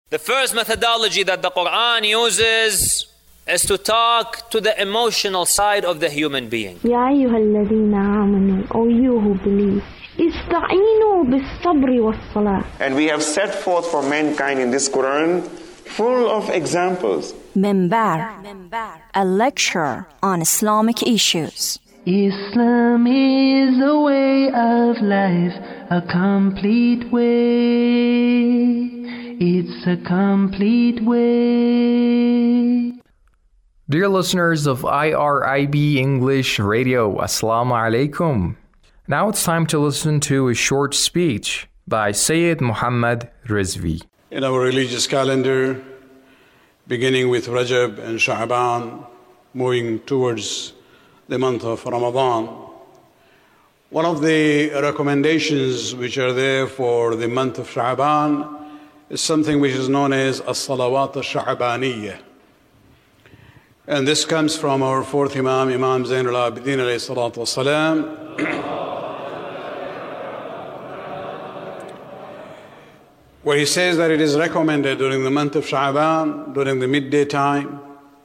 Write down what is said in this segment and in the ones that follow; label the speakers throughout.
Speaker 1: The first methodology that the Quran uses is to talk to the emotional side of the human being.
Speaker 2: يا أيها الذين آمنوا, O you who believe, استعينوا بالصبر والصلاة.
Speaker 3: And we have set forth for mankind in this Quran full of examples.
Speaker 4: Minbar, a lecture on Islamic issues.
Speaker 5: Islam is a way of life, a complete way. It's a complete way.
Speaker 6: Dear listeners of IRIB English Radio, Assalamu alaikum. Now it's time to listen to a short speech by Sayyid Muhammad Rizvi.
Speaker 7: In our religious calendar, beginning with Rajab and Sha'ban, moving towards the month of Ramadan, one of the recommendations which are there for the month of Sha'ban is something which is known as as-salawat al-sha'baniyya. And this comes from our fourth Imam, Imam Zain al-Abidin alayhi salatu wasalam. Where he says that it is recommended during the month of Sha'ban, during the midday time,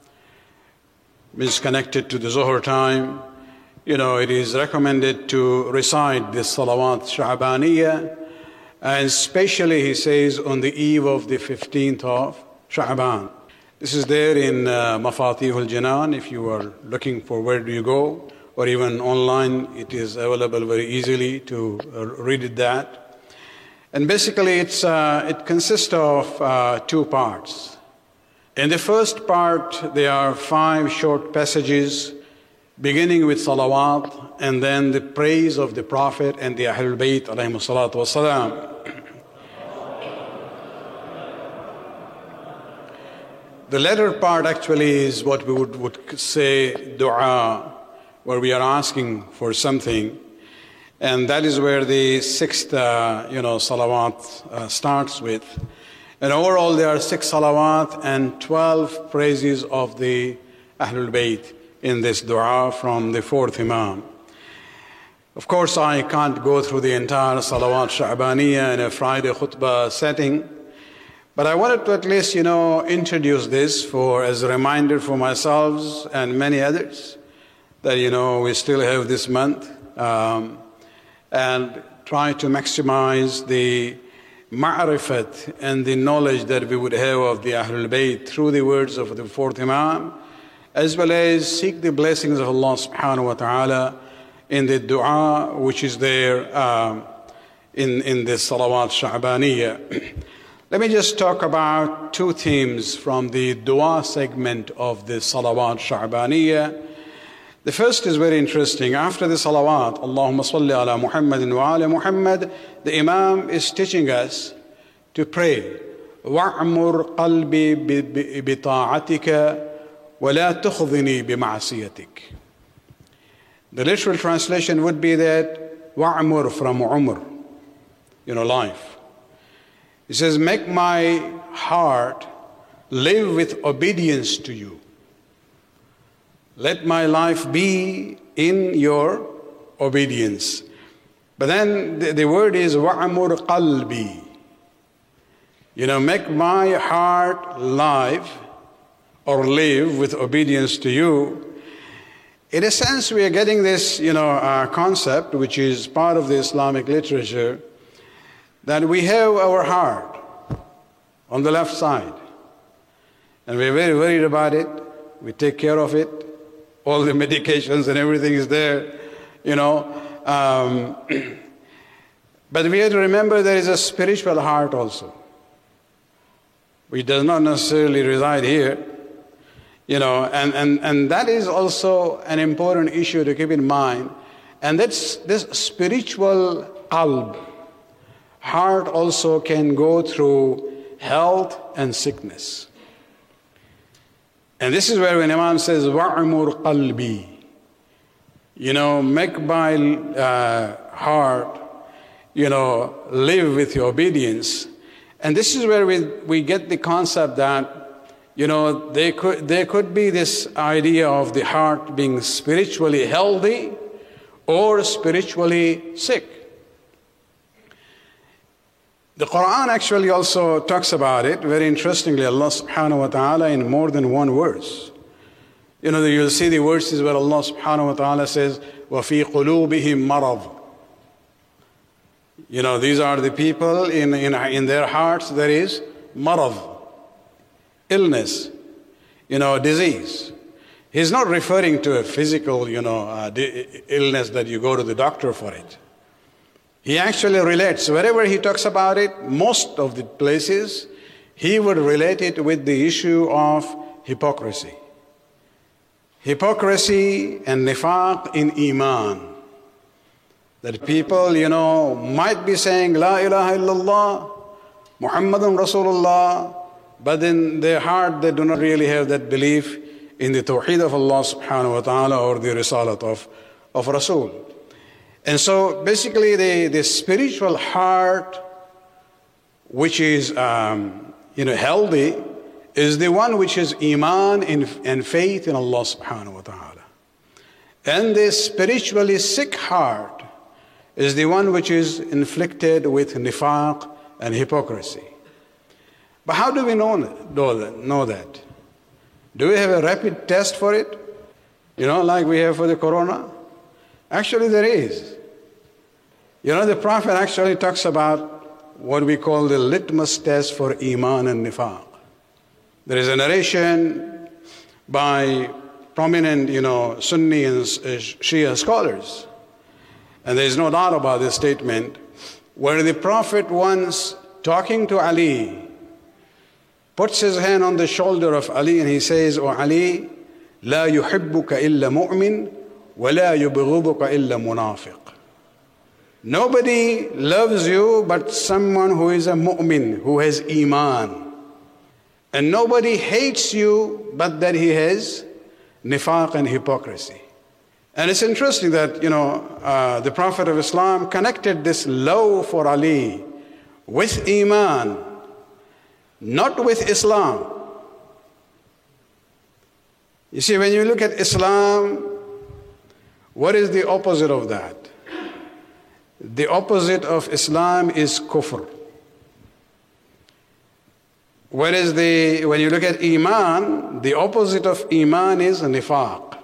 Speaker 7: is connected to the Zuhr time, it is recommended to recite this salawat sha'baniyya, and especially, he says, on the eve of the 15th of Sha'ban. This is there in Mafatih al-Jinan, if you are looking for where do you go, or even online, it is available very easily to read that. And basically, it consists of two parts. In the first part, there are 5 short passages, beginning with salawat, and then the praise of the Prophet and the Ahlul Bayt alayhimu salatu wasalam. The latter part actually is what we would say dua, where we are asking for something. And that is where the 6th, salawat starts with. And overall there are 6 salawat and 12 praises of the Ahlul Bayt in this dua from the 4th Imam. Of course, I can't go through the entire salawat sha'baniyya in a Friday khutbah setting, but I wanted to at least, introduce this as a reminder for myself and many others that, we still have this month, and try to maximize the ma'rifat and the knowledge that we would have of the Ahlul Bayt through the words of the 4th Imam, as well as seek the blessings of Allah subhanahu wa ta'ala in the dua which is there in the salawat sha'baniyya. Let me just talk about 2 themes from the dua segment of the salawat sha'baniyya. The first is very interesting. After the salawat, Allahumma salli ala Muhammadin wa ala Muhammad, the Imam is teaching us to pray. وَعْمُرْ قَلْبِي بِطَاعَتِكَ وَلَا تُخْضِنِي بِمَعْصِيَتِكَ. The literal translation would be that وَعْمُرْ from umr, life. He says, make my heart live with obedience to you. Let my life be in your obedience. But then the word is وَعْمُرْ قَلْبِي. Make my heart live with obedience to you. In a sense, we are getting this, concept, which is part of the Islamic literature, that we have our heart on the left side, and we're very worried about it. We take care of it. All the medications and everything is there, But we have to remember there is a spiritual heart also, which does not necessarily reside here. And that is also an important issue to keep in mind. And that's this spiritual qalb, heart also can go through health and sickness. And this is where when Imam says, وَعْمُرْ قَلْبِي, make my heart, live with your obedience. And this is where we get the concept that, there could be this idea of the heart being spiritually healthy or spiritually sick. The Quran actually also talks about it. Very interestingly, Allah subhanahu wa ta'ala in more than one verse. You know, you'll see the verses where Allah subhanahu wa ta'ala says, وَفِي قُلُوبِهِمْ مَرَضٌ. You know, these are the people in their hearts there is marad, illness, you know, disease. He's not referring to a physical, you know, illness that you go to the doctor for it. He actually relates, wherever he talks about it, most of the places, he would relate it with the issue of hypocrisy. Hypocrisy and nifaq in iman. That people, you know, might be saying, La ilaha illallah, Muhammadun Rasulullah, but in their heart they do not really have that belief in the tawheed of Allah subhanahu wa ta'ala or the risalat of Rasul. And so basically the spiritual heart which is healthy is the one which is iman and faith in Allah subhanahu wa ta'ala. And the spiritually sick heart is the one which is inflicted with nifaq and hypocrisy. But how do we know that? Do we have a rapid test for it? You know, like we have for the corona? Actually, there is. You know, the Prophet actually talks about what we call the litmus test for iman and nifaq. There is a narration by prominent, you know, Sunni and Shia scholars, and there is no doubt about this statement, where the Prophet once, talking to Ali, puts his hand on the shoulder of Ali and he says, "O Ali, لا يحبك إلا مؤمن ولا يبغضك إلا منافق." Nobody loves you but someone who is a mu'min, who has iman. And nobody hates you but that he has nifaq and hypocrisy. And it's interesting that, you know, the Prophet of Islam connected this love for Ali with iman, not with Islam. You see, when you look at Islam, what is the opposite of that? The opposite of Islam is kufr. Whereas when you look at iman, the opposite of iman is nifaq.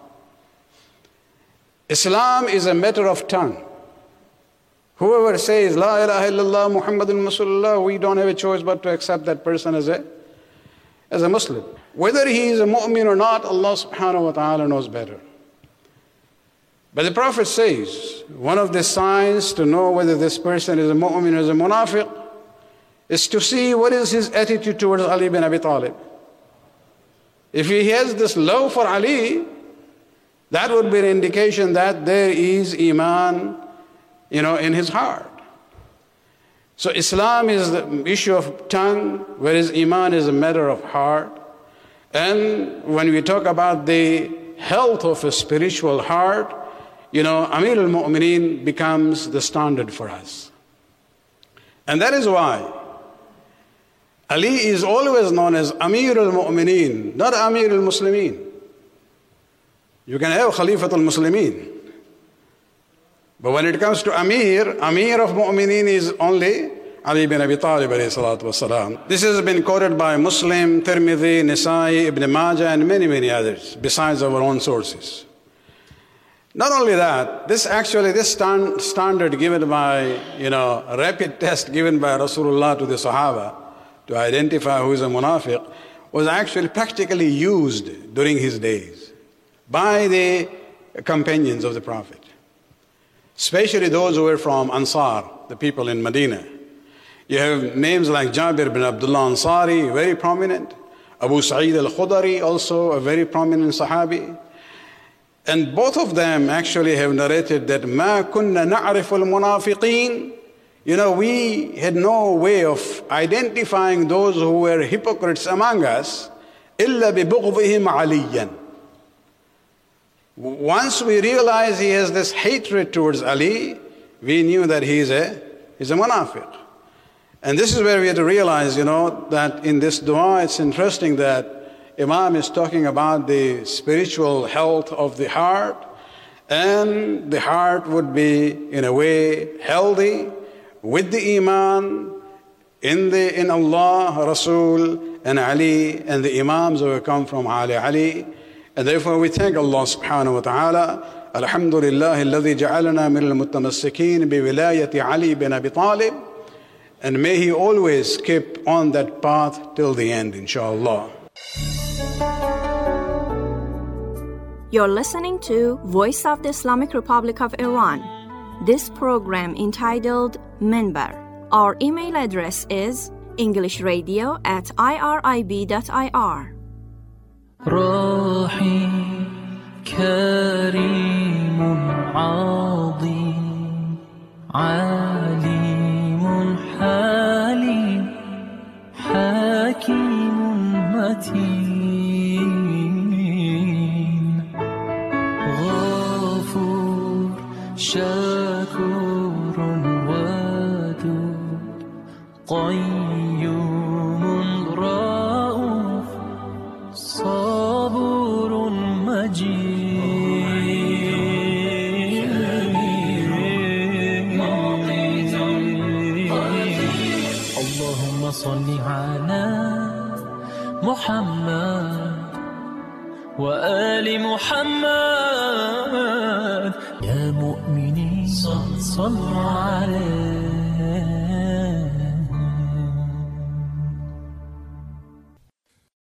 Speaker 7: Islam is a matter of tongue. Whoever says, La ilaha illallah Muhammadun Rasulullah, we don't have a choice but to accept that person as a Muslim. Whether he is a mu'min or not, Allah subhanahu wa ta'ala knows better. But the Prophet says, one of the signs to know whether this person is a mu'min or is a munafiq is to see what is his attitude towards Ali bin Abi Talib. If he has this love for Ali, that would be an indication that there is iman, you know, in his heart. So Islam is the issue of tongue, whereas iman is a matter of heart. And when we talk about the health of a spiritual heart, you know, Amir al-Mu'mineen becomes the standard for us. And that is why Ali is always known as Amir al-Mu'mineen, not Amir al-Muslimeen. You can have Khalifatul Muslimin. But when it comes to Amir of Mu'mineen is only Ali bin Abi Talib alayhi salatu wasalam. This has been quoted by Muslim, Tirmidhi, Nisai, Ibn Majah, and many, many others, besides our own sources. Not only that, this standard given by, you know, a rapid test given by Rasulullah to the Sahaba to identify who is a munafiq was actually practically used during his days by the companions of the Prophet, especially those who were from Ansar, the people in Medina. You have names like Jabir bin Abdullah Ansari, very prominent, Abu Sa'id al-Khudari, also a very prominent Sahabi. And both of them actually have narrated that مَا كُنَّا نَعْرِفُ الْمُنَافِقِينَ. You know, we had no way of identifying those who were hypocrites among us إِلَّا بِبُغْضِهِمْ عَلِيًّا. Once we realized he has this hatred towards Ali, we knew that he's a munafiq. And this is where we have to realize, you know, that in this dua, it's interesting that Imam is talking about the spiritual health of the heart, and the heart would be, in a way, healthy with the iman, in Allah, Rasul, and Ali, and the Imams who have come from Ali. And therefore we thank Allah subhanahu wa ta'ala. Alhamdulillah, alladhi ja'alana min al-mutamassikin bi wilayati Ali bin Abi Talib. And may he always keep on that path till the end, inshallah.
Speaker 4: You're listening to Voice of the Islamic Republic of Iran. This program entitled Minbar. Our email address is englishradio@irib.ir.
Speaker 5: راحي كريم عظيم عليم حليم حكيم متين غفور شكور ودود قيوم رؤوف صبور مجيد اللهم صل على محمد وآل محمد يا مؤمنين صلوا عليه